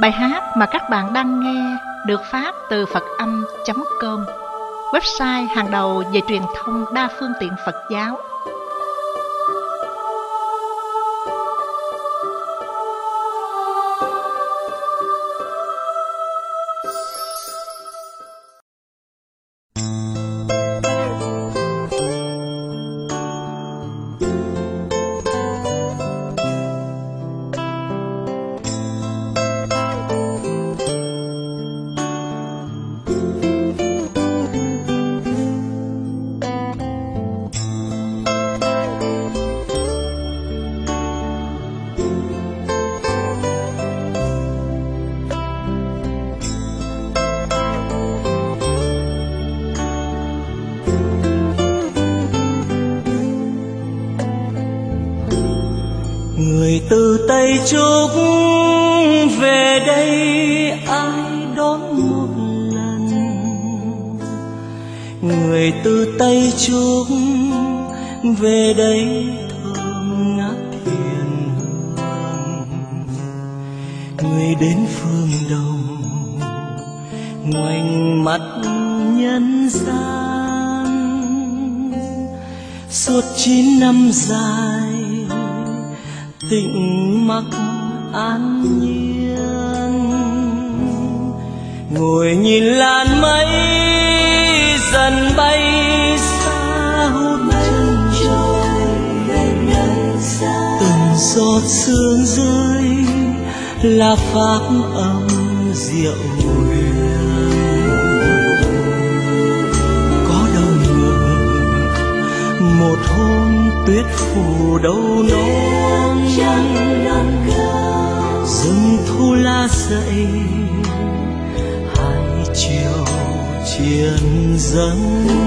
Bài hát mà các bạn đang nghe được phát từ Phật-âm.com, website hàng đầu về truyền thông đa phương tiện Phật giáo. Người từ Tây Trúc về đây ai đón một lần. Người từ Tây Trúc về đây thơm ngát thiền hương. Người đến phương Đông ngoảnh mắt nhân gian. Suốt 9 năm dài tĩnh mặc an nhiên, ngồi nhìn làn mây dần bay xa hút chân trời. Từng giọt sương rơi là pháp âm diệu huyền. Có đâu ngờ một hôm tuyết phủ đâu non, rừng thu lá dậy hai chiều triền dâng.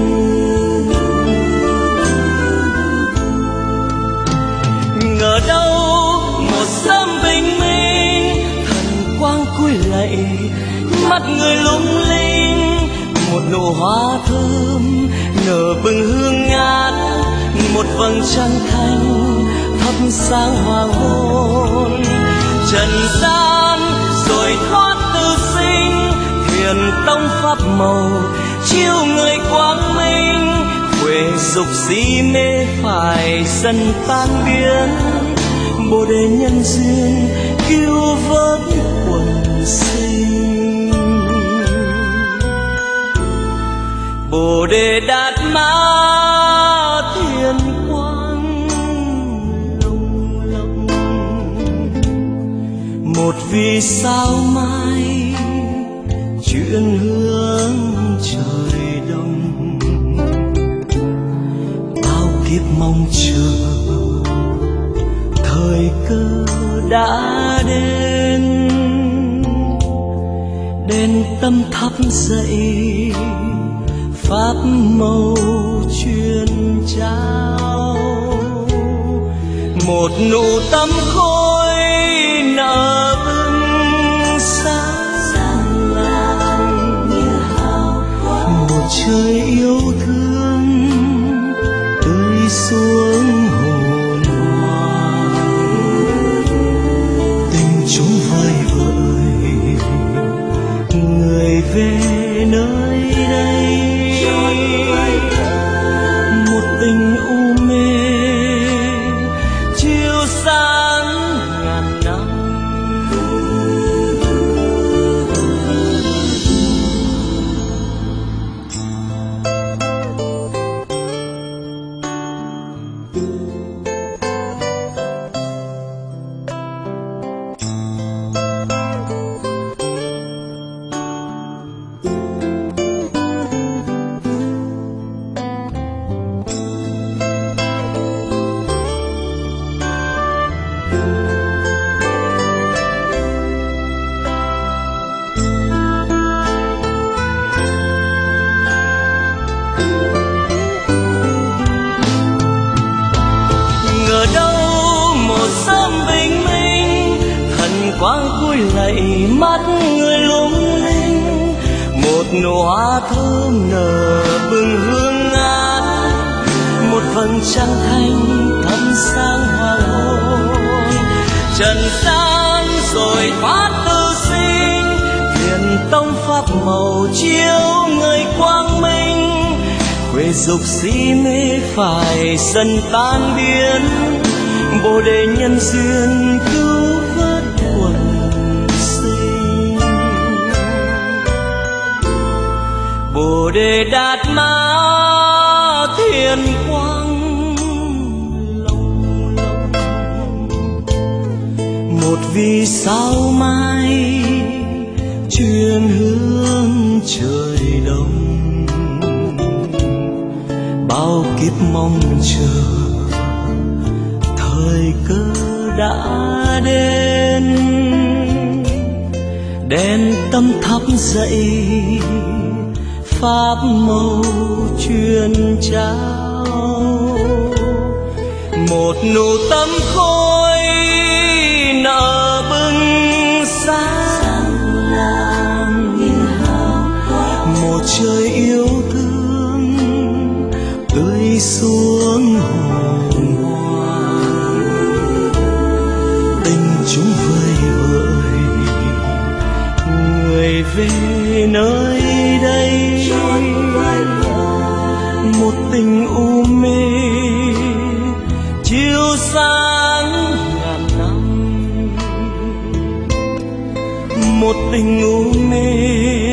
Ngờ đâu một sớm bình minh, thần quang cúi lạy mắt người lung linh. Một nụ hoa thơm nở bừng hương ngát, một vầng trăng thanh thắp sáng hoàng hôn. Trần gian rồi thoát tư sinh, thiền tông pháp màu chiếu người quang minh. Quê dục si mê phải dần tan biến, Bồ đề nhân duyên cứu vớt quần sinh. Bồ đề đạt ma thiền quang lồng lộng, một vì sao mai chuyển hướng trời đông. Bao kiếp mong chờ thời cơ đã đến, đền tâm thắp dậy pháp màu truyền trao. Một nụ tâm khôi nở bừng sáng lạng như hào quang. Một trời yêu thương tươi xuống hồn hoàng. Tình chúng vơi vợi người về nơi đây. Một tình u mê chiếu sáng ngàn năm. Quang cúi lạy mắt người lung linh. Một nụ hoa thơm nở bừng hương ngát, một vầng trăng thanh thắp sáng hoàng hôn. Trần gian rồi thoát tư sinh, màu chiếu người quang minh, quê dục si mê phải dần tan biến, bồ đề nhân duyên cứu vớt quần sinh. Bồ đề đạt ma thiên quang long lộng, một vì sao mai chuyên hướng trời đông. Bao kiếp mong chờ thời cơ đã đến, đèn tâm thắp dậy pháp màu truyền trao. Một nụ tâm khôi nở bừng sáng làng, một trời yêu thương tươi xuống hồn hoa. Tình chúng vơi vợi người về nơi đây, một tình u mê chiếu sáng ngàn năm, một tình u mê